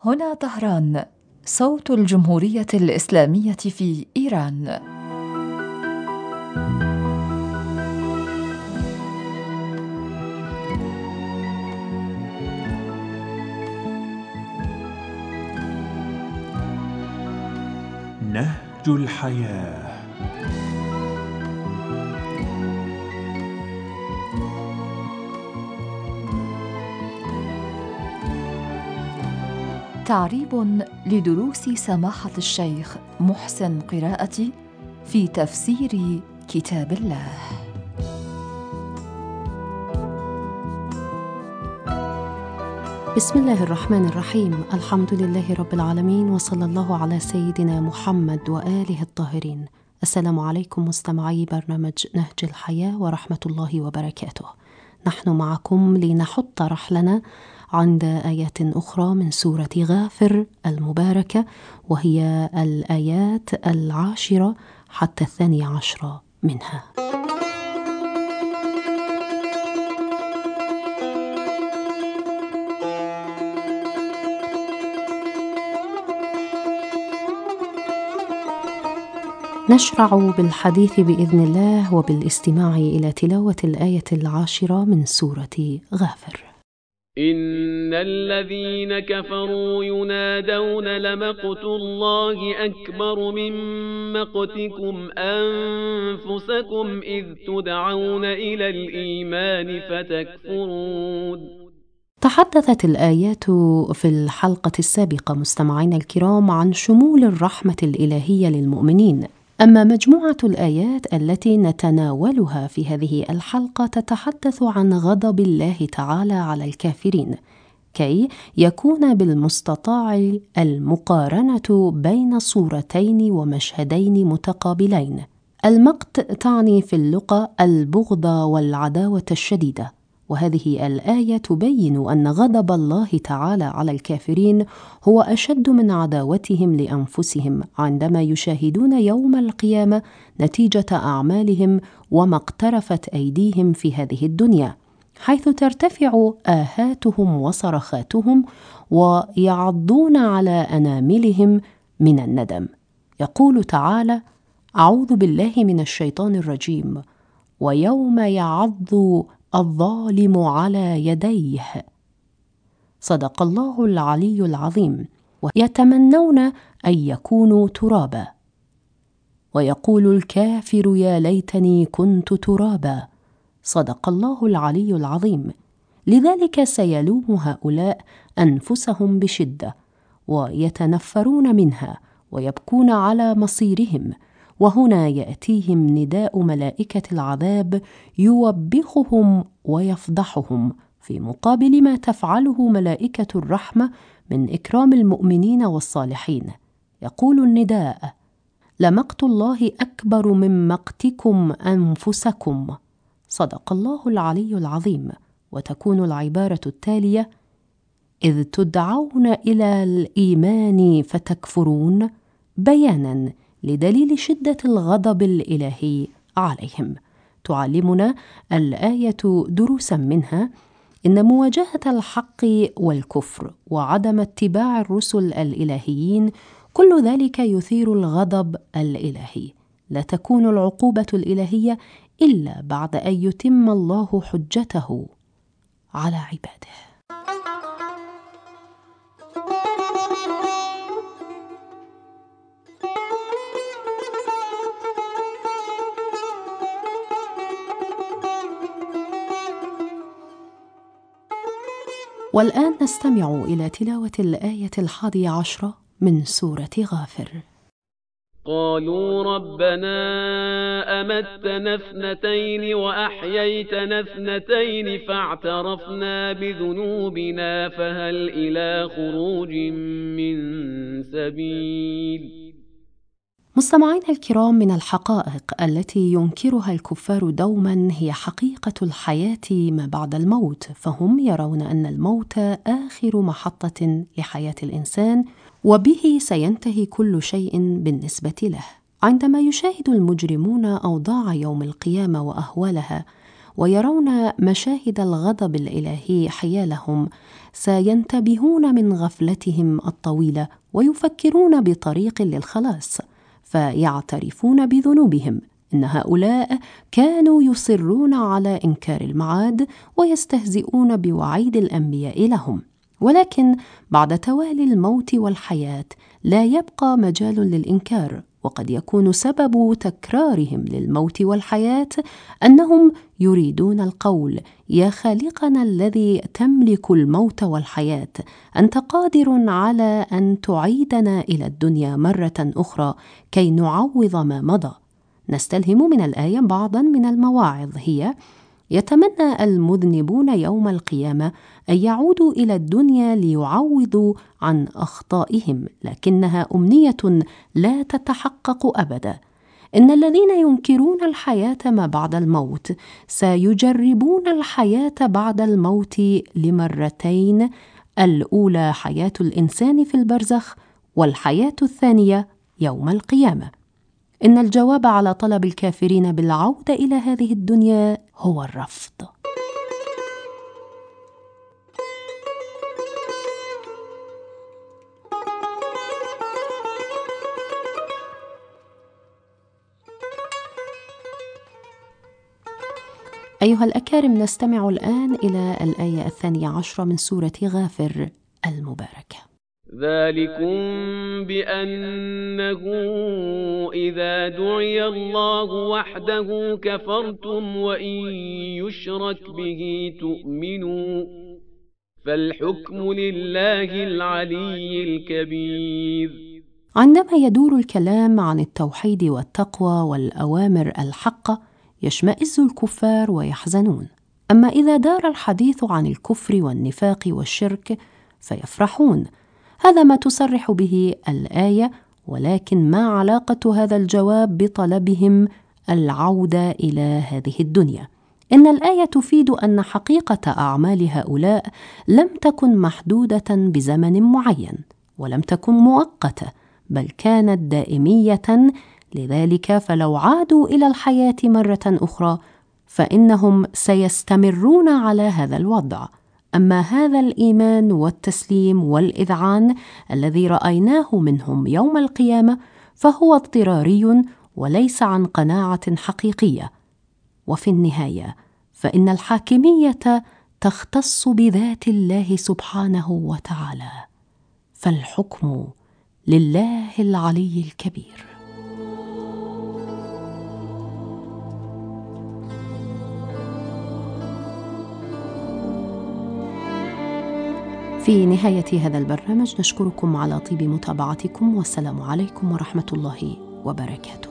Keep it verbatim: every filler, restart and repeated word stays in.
هنا طهران، صوت الجمهورية الإسلامية في إيران. نهج الحياة. تعريب لدروس سماحة الشيخ محسن قراءتي في تفسير كتاب الله. بسم الله الرحمن الرحيم. الحمد لله رب العالمين، وصلى الله على سيدنا محمد وآله الطاهرين. السلام عليكم مستمعي برنامج نهج الحياة ورحمة الله وبركاته. نحن معكم لنحط رحلنا عند آيات أخرى من سورة غافر المباركة، وهي الآيات العاشرة حتى الثانية عشرة منها. نشرع بالحديث بإذن الله وبالاستماع إلى تلاوة الآية العاشرة من سورة غافر. إن الذين كفروا ينادون لمقت الله أكبر من مقتكم أنفسكم إذ تدعون إلى الإيمان فتكفرون. تحدثت الآيات في الحلقة السابقة مستمعينا الكرام عن شمول الرحمة الإلهية للمؤمنين، أما مجموعة الآيات التي نتناولها في هذه الحلقة تتحدث عن غضب الله تعالى على الكافرين، كي يكون بالمستطاع المقارنة بين صورتين ومشهدين متقابلين. المقت تعني في اللغة البغض والعداوة الشديدة، وهذه الآية تبين أن غضب الله تعالى على الكافرين هو أشد من عداوتهم لأنفسهم عندما يشاهدون يوم القيامة نتيجة أعمالهم وما اقترفت أيديهم في هذه الدنيا، حيث ترتفع آهاتهم وصرخاتهم ويعضون على أناملهم من الندم. يقول تعالى: أعوذ بالله من الشيطان الرجيم: ويوم يعض الظالم على يديه. صدق الله العلي العظيم. ويتمنون أن يكونوا ترابا، ويقول الكافر يا ليتني كنت ترابا. صدق الله العلي العظيم. لذلك سيلوم هؤلاء أنفسهم بشدة ويتنفرون منها ويبكون على مصيرهم، وهنا يأتيهم نداء ملائكة العذاب يوبخهم ويفضحهم في مقابل ما تفعله ملائكة الرحمة من إكرام المؤمنين والصالحين. يقول النداء: لمقت الله أكبر من مقتكم أنفسكم. صدق الله العلي العظيم. وتكون العبارة التالية: إذ تدعون إلى الإيمان فتكفرون، بيانا لدليل شدة الغضب الإلهي عليهم. تعلمنا الآية دروسا منها إن مواجهة الحق والكفر وعدم اتباع الرسل الإلهيين كل ذلك يثير الغضب الإلهي. لا تكون العقوبة الإلهية إلا بعد أن يتم الله حجته على عباده. والآن نستمع إلى تلاوة الآية الحادية عشرة من سورة غافر. قالوا ربنا أمتنا اثنتين وأحييتنا اثنتين فاعترفنا بذنوبنا فهل إلى خروج من سبيل. مستمعينا الكرام، من الحقائق التي ينكرها الكفار دوما هي حقيقة الحياة ما بعد الموت، فهم يرون أن الموت آخر محطة لحياة الإنسان، وبه سينتهي كل شيء بالنسبة له. عندما يشاهد المجرمون أوضاع يوم القيامة وأهوالها ويرون مشاهد الغضب الإلهي حيالهم سينتبهون من غفلتهم الطويلة ويفكرون بطريق للخلاص، فيعترفون بذنوبهم. إن هؤلاء كانوا يصرون على إنكار المعاد ويستهزئون بوعيد الأنبياء لهم، ولكن بعد توالي الموت والحياة لا يبقى مجال للإنكار، وقد يكون سبب تكرارهم للموت والحياة أنهم يريدون القول: يا خالقنا الذي تملك الموت والحياة، أنت قادر على أن تعيدنا إلى الدنيا مرة أخرى كي نعوض ما مضى. نستلهم من الآية بعضا من المواعظ، هي: يتمنى المذنبون يوم القيامة أن يعودوا إلى الدنيا ليعوضوا عن أخطائهم، لكنها أمنية لا تتحقق أبدا. إن الذين ينكرون الحياة ما بعد الموت سيجربون الحياة بعد الموت لمرتين: الأولى حياة الإنسان في البرزخ، والحياة الثانية يوم القيامة. إن الجواب على طلب الكافرين بالعودة إلى هذه الدنيا هو الرفض. أيها الأكارم، نستمع الآن إلى الآية الثانية عشرة من سورة غافر المباركة. ذلكم بأنه إذا دعي الله وحده كفرتم وإن يشرك به تؤمنوا فالحكم لله العلي الكبير. عندما يدور الكلام عن التوحيد والتقوى والأوامر الحقة يشمئز الكفار ويحزنون، أما إذا دار الحديث عن الكفر والنفاق والشرك فيفرحون. هذا ما تصرح به الآية، ولكن ما علاقة هذا الجواب بطلبهم العودة إلى هذه الدنيا؟ إن الآية تفيد أن حقيقة أعمال هؤلاء لم تكن محدودة بزمن معين، ولم تكن مؤقتة، بل كانت دائمية. لذلك فلو عادوا إلى الحياة مرة أخرى فإنهم سيستمرون على هذا الوضع. أما هذا الإيمان والتسليم والإذعان الذي رأيناه منهم يوم القيامة فهو اضطراري وليس عن قناعة حقيقية. وفي النهاية فإن الحاكمية تختص بذات الله سبحانه وتعالى، فالحكم لله العلي الكبير. في نهاية هذا البرنامج نشكركم على طيب متابعتكم، والسلام عليكم ورحمة الله وبركاته.